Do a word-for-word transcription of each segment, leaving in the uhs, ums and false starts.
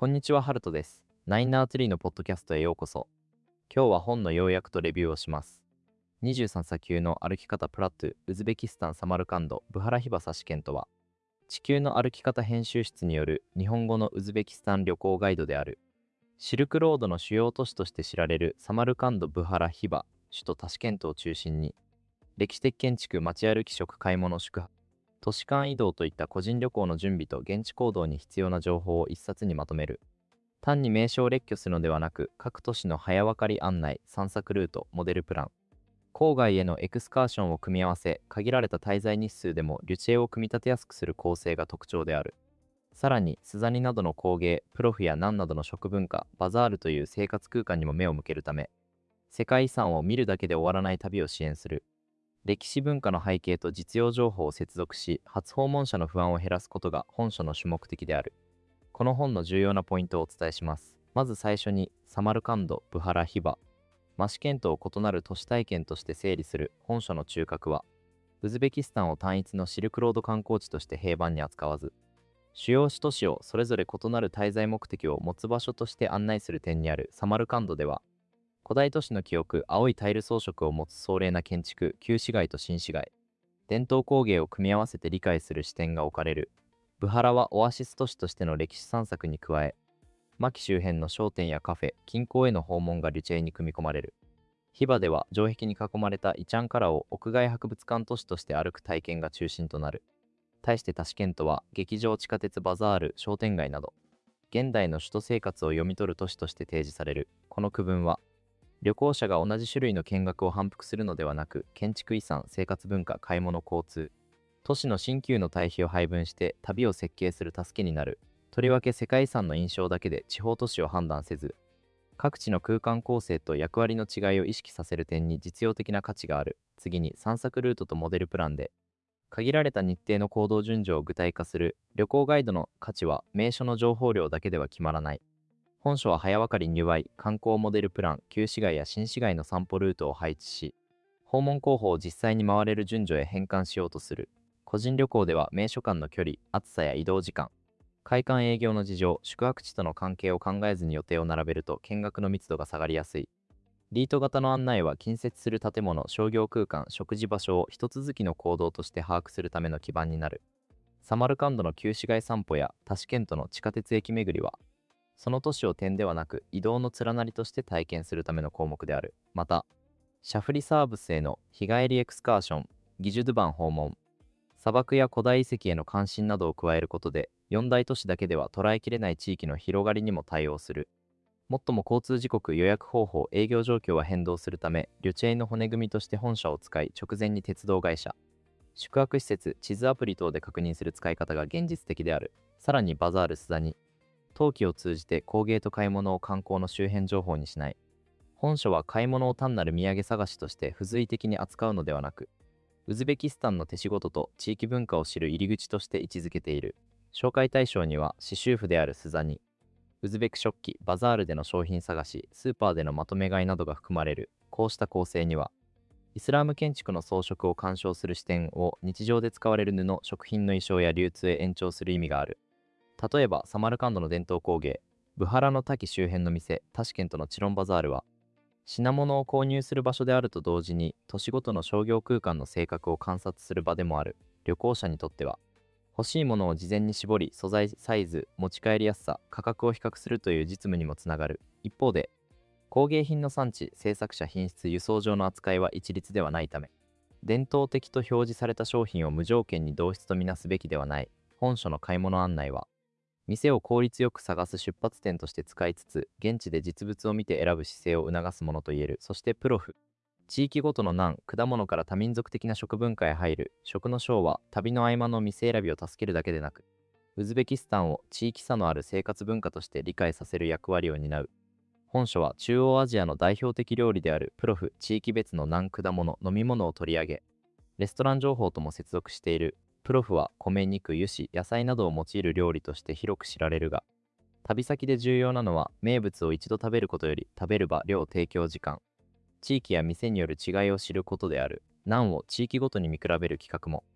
こんにちは、ハルトです。ナインナーツリーのポッドキャストへようこそ。今日は本の要約とレビューをします。にじゅうさんさ級の歩き方プラットゥ、ウズベキスタン・サマルカンド・ブハラヒバサ試験とは、地球の歩き方編集室による日本語のウズベキスタン旅行ガイドである。シルクロードの主要都市として知られるサマルカンド・ブハラヒバ、首都タシケントを中心に、歴史的建築、街歩き、食、買い物、宿泊、都市間移動といった個人旅行の準備と現地行動に必要な情報を一冊にまとめる。単に名所を列挙するのではなく、各都市の早わかり案内、散策ルート、モデルプラン、郊外へのエクスカーションを組み合わせ、限られた滞在日数でもリュチェを組み立てやすくする構成が特徴である。さらに、スザニなどの工芸、プロフやナンなどの食文化、バザールという生活空間にも目を向けるため、世界遺産を見るだけで終わらない旅を支援する。歴史文化の背景と実用情報を接続し、初訪問者の不安を減らすことが本書の主目的である。この本の重要なポイントをお伝えします。まず最初に、サマルカンド・ブハラヒバ。マシケンと異なる都市体験として整理する本書の中核は、ウズベキスタンを単一のシルクロード観光地として平板に扱わず、主要都市をそれぞれ異なる滞在目的を持つ場所として案内する点にあるサマルカンドでは、古代都市の記憶、青いタイル装飾を持つ壮麗な建築、旧市街と新市街、伝統工芸を組み合わせて理解する視点が置かれる。ブハラはオアシス都市としての歴史散策に加え、マキ周辺の商店やカフェ、近郊への訪問がリュチェイに組み込まれる。ヒバでは城壁に囲まれたイチャンカラを屋外博物館都市として歩く体験が中心となる。対してタシケントは劇場、地下鉄、バザール、商店街など、現代の首都生活を読み取る都市として提示される。この区分は、旅行者が同じ種類の見学を反復するのではなく、建築遺産、生活文化、買い物、交通、都市の新旧の対比を配分して旅を設計する助けになる。とりわけ世界遺産の印象だけで地方都市を判断せず、各地の空間構成と役割の違いを意識させる点に実用的な価値がある。次に散策ルートとモデルプランで、限られた日程の行動順序を具体化する。旅行ガイドの価値は名所の情報量だけでは決まらない。本書は早わかり入愛、観光モデルプラン、旧市街や新市街の散歩ルートを配置し、訪問候補を実際に回れる順序へ変換しようとする。個人旅行では名所間の距離、暑さや移動時間、会館営業の事情、宿泊地との関係を考えずに予定を並べると見学の密度が下がりやすい。リート型の案内は近接する建物、商業空間、食事場所を一続きの行動として把握するための基盤になる。サマルカンドの旧市街散歩やタシケントの地下鉄駅巡りは、その都市を点ではなく移動の連なりとして体験するための項目である。また、シャフリサーブスへの日帰りエクスカーション、ギジュドゥバン訪問、砂漠や古代遺跡への関心などを加えることで、四大都市だけでは捉えきれない地域の広がりにも対応する。もっとも交通時刻、予約方法、営業状況は変動するため、リュチェイの骨組みとして本社を使い、直前に鉄道会社、宿泊施設、地図アプリ等で確認する使い方が現実的である。さらにバザールスザニ、陶器を通じて工芸と買い物を観光の周辺情報にしない。本書は買い物を単なる土産探しとして付随的に扱うのではなく、ウズベキスタンの手仕事と地域文化を知る入り口として位置づけている。紹介対象には刺繍婦であるスザニ、ウズベク食器、バザールでの商品探し、スーパーでのまとめ買いなどが含まれる。こうした構成には、イスラーム建築の装飾を鑑賞する視点を日常で使われる布、食品の衣装や流通へ延長する意味がある。例えば、サマルカンドの伝統工芸、ブハラの滝周辺の店、タシケントのチロンバザールは、品物を購入する場所であると同時に、都市ごとの商業空間の性格を観察する場でもある。旅行者にとっては、欲しいものを事前に絞り、素材、サイズ、持ち帰りやすさ、価格を比較するという実務にもつながる。一方で、工芸品の産地、製作者、品質、輸送上の扱いは一律ではないため、伝統的と表示された商品を無条件に同質とみなすべきではない。本書の買い物案内は、店を効率よく探す出発点として使いつつ、現地で実物を見て選ぶ姿勢を促すものといえる。そしてプロフ。地域ごとの難、果物から多民族的な食文化へ入る。食の章は、旅の合間の店選びを助けるだけでなく、ウズベキスタンを地域差のある生活文化として理解させる役割を担う。本書は中央アジアの代表的料理であるプロフ、地域別の難果物、飲み物を取り上げ、レストラン情報とも接続している。プロフは米、肉、油脂、野菜などを用いる料理として広く知られるが、旅先で重要なのは名物を一度食べることより食べる場、量、提供時間、地域や店による違いを知ることである。難を地域ごとに見比べる企画も。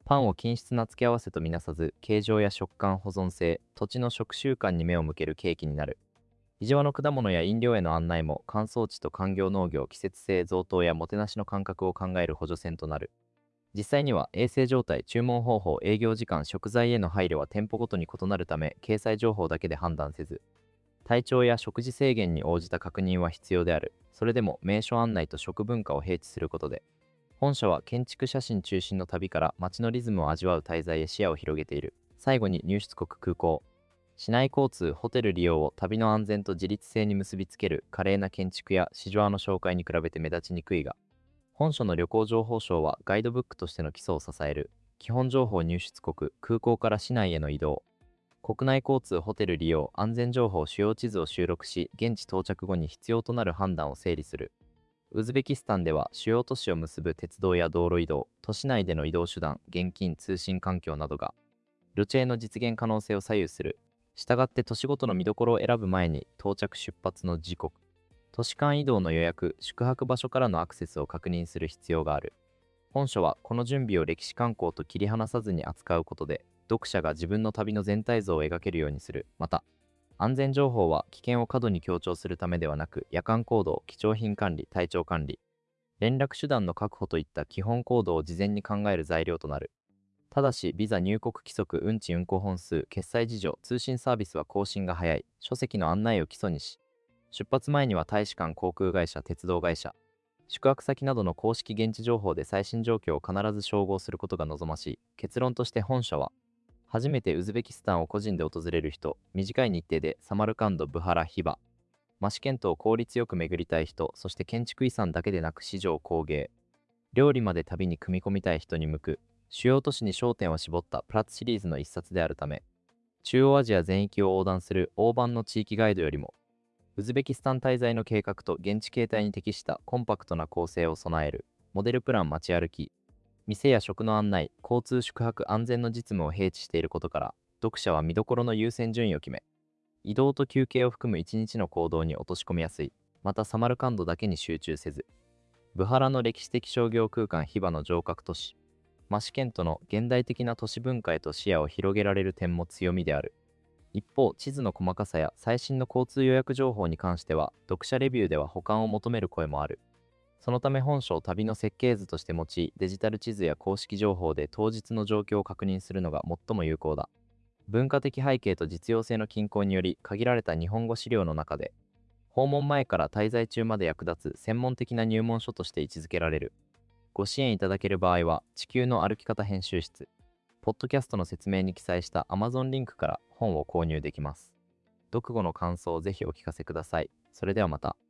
パンを均質な付け合わせとみなさず、形状や食感、保存性、土地の食習慣に目を向ける契機になる。伊地和の果物や飲料への案内も、乾燥地と環境農業、季節性贈答やもてなしの感覚を考える補助線となる。実際には衛生状態、注文方法、営業時間、食材への配慮は店舗ごとに異なるため、掲載情報だけで判断せず、体調や食事制限に応じた確認は必要である。それでも名所案内と食文化を併記することで、本社は建築写真中心の旅から街のリズムを味わう滞在へ視野を広げている。最後に入出国空港。市内交通、ホテル利用を旅の安全と自立性に結びつける華麗な建築や市場の紹介に比べて目立ちにくいが、本書の旅行情報省はガイドブックとしての基礎を支える。基本情報入出国、空港から市内への移動、国内交通、ホテル利用、安全情報、主要地図を収録し、現地到着後に必要となる判断を整理する。ウズベキスタンでは主要都市を結ぶ鉄道や道路移動、都市内での移動手段、現金、通信環境などが、ルチェの実現可能性を左右する。したがって都市ごとの見どころを選ぶ前に、到着出発の時刻、都市間移動の予約、宿泊場所からのアクセスを確認する必要がある。本書はこの準備を歴史観光と切り離さずに扱うことで、読者が自分の旅の全体像を描けるようにする。また、安全情報は危険を過度に強調するためではなく、夜間行動、貴重品管理、体調管理、連絡手段の確保といった基本行動を事前に考える材料となる。ただし、ビザ入国規則、運賃運行本数、決済事情、通信サービスは更新が早い。書籍の案内を基礎にし、出発前には大使館、航空会社、鉄道会社、宿泊先などの公式現地情報で最新状況を必ず照合することが望ましい。結論として本書は、初めてウズベキスタンを個人で訪れる人、短い日程でサマルカンド、ブハラ、ヒバ、マシケントを効率よく巡りたい人、そして建築遺産だけでなく市場、工芸、料理まで旅に組み込みたい人に向く、主要都市に焦点を絞ったプラッツシリーズの一冊であるため、中央アジア全域を横断する大判の地域ガイドよりも、ウズベキスタン滞在の計画と現地形態に適したコンパクトな構成を備える、モデルプラン街歩き、店や食の案内、交通宿泊安全の実務を併記していることから、読者は見どころの優先順位を決め、移動と休憩を含む一日の行動に落とし込みやすい。またサマルカンドだけに集中せず、ブハラの歴史的商業空間ヒバの城郭都市、マシケントの現代的な都市文化へと視野を広げられる点も強みである。一方、地図の細かさや最新の交通予約情報に関しては、読者レビューでは補完を求める声もある。そのため本書を旅の設計図として用い、デジタル地図や公式情報で当日の状況を確認するのが最も有効だ。文化的背景と実用性の均衡により、限られた日本語資料の中で、訪問前から滞在中まで役立つ専門的な入門書として位置づけられる。ご支援いただける場合は、地球の歩き方編集室、ポッドキャストの説明に記載した Amazon リンクから本を購入できます。読後の感想をぜひお聞かせください。それではまた。